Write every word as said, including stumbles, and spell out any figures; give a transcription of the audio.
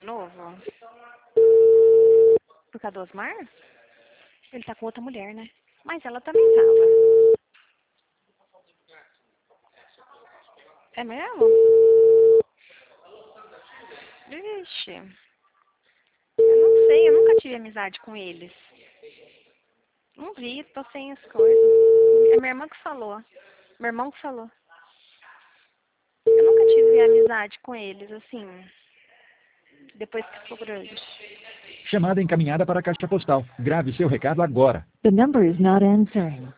novo? Por causa do Osmar? Ele tá com outra mulher, né? Mas ela também tava. É mesmo? Vixe. Eu não sei, eu nunca tive amizade com eles. Não vi, tô sem as coisas. É minha irmã que falou. Meu irmão que falou. Eu nunca tive amizade com eles, assim. Depois que ficou grande. Chamada encaminhada para a caixa postal. Grave seu recado agora. The number is not answering.